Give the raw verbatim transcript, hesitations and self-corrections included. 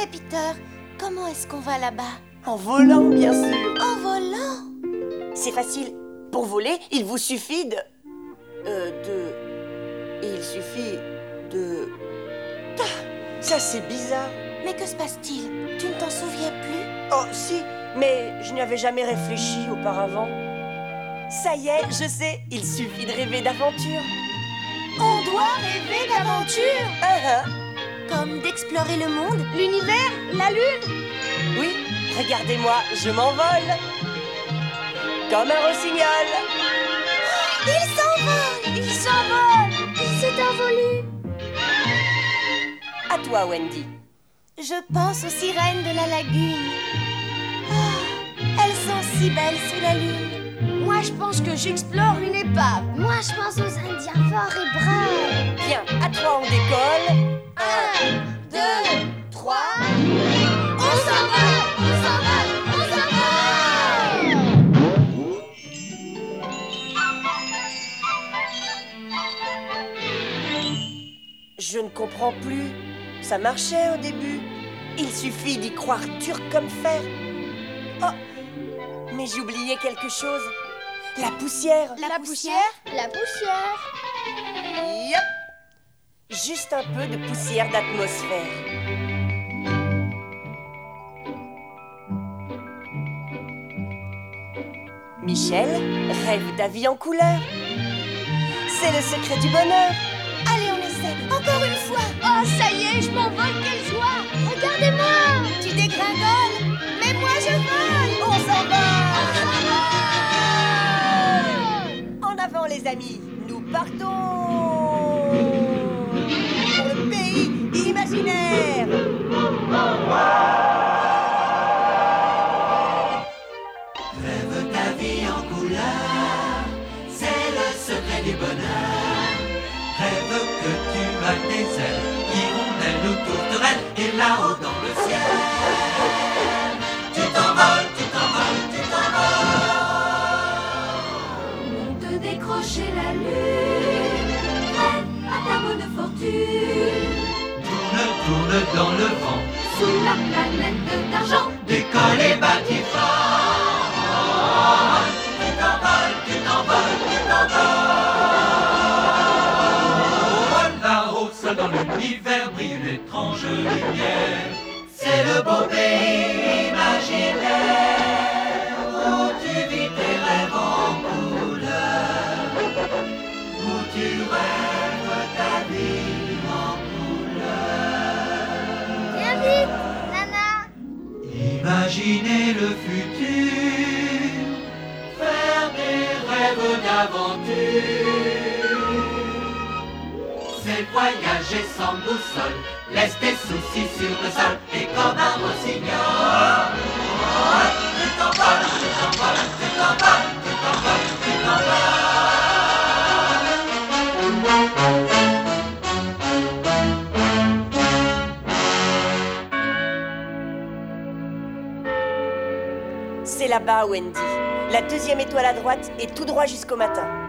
Mais Peter, comment est-ce qu'on va là-bas? En volant, bien sûr. En volant? C'est facile. Pour voler, il vous suffit de... Euh, de... Il suffit de... Ah, ça, c'est bizarre. Mais que se passe-t-il? Tu ne t'en souviens plus? Oh, si, mais je n'y avais jamais réfléchi auparavant. Ça y est, je sais, il suffit de rêver d'aventure. On doit rêver d'aventure? Ah, ah. Comme d'explorer le monde, l'univers, la lune? Oui, regardez-moi, je m'envole. Comme un rossignol. Il s'envole! Il s'envole! Il s'est envolé! À toi, Wendy. Je pense aux sirènes de la lagune. Ah, elles sont si belles sous la lune. Moi, je pense que j'explore une épave. Moi, je pense aux Indiens forts et braves. Bien, à toi, on décolle. Un, deux, trois. On s'envole! On s'envole! On s'envole! Je ne comprends plus. Ça marchait au début. Il suffit d'y croire dur comme fer. Oh, mais j'ai oublié quelque chose. La poussière. La, la poussière? La poussière. Yep. Juste un peu de poussière d'atmosphère. Michel, rêve ta vie en couleur. C'est le secret du bonheur. Allez, on essaie. Encore une fois. Oh, ça y est, je m'envole, quelle joie! Regardez-moi! Tu dégringoles. Mais moi, je vole. On s'envole. On En avant, les amis. Nous partons pour le pays imaginaire. Rêve ta vie en couleur, c'est le secret du bonheur. Rêve que tu as des ailes, hirondelles ou tourterelles, et là-haut dans le ciel, tu t'envoles, tu t'envoles, tu t'envoles. De décrocher la lune, rêve à ta bonne fortune. Tourne, tourne dans le vent, Sous la planète d'argent, décolle et bâtis fort. Tu t'envoles, tu t'envoles, tu t'envoles. Là-haut, seul dans l'univers, brille une étrange lumière. C'est le beau pays imaginaire où tu vis tes rêves en couleur, où tu rêves ta vie en couleur. Viens vite, Nana! Imaginez le futur, faire des rêves d'aventure. C'est voyager sans boussole, laisse tes soucis sur le sol, et comme un rossignol, tu t'envoles, tu t'envoles, tu t'envoles, tu t'envoles, tu C'est là-bas, Wendy. La deuxième étoile à droite et tout droit jusqu'au matin.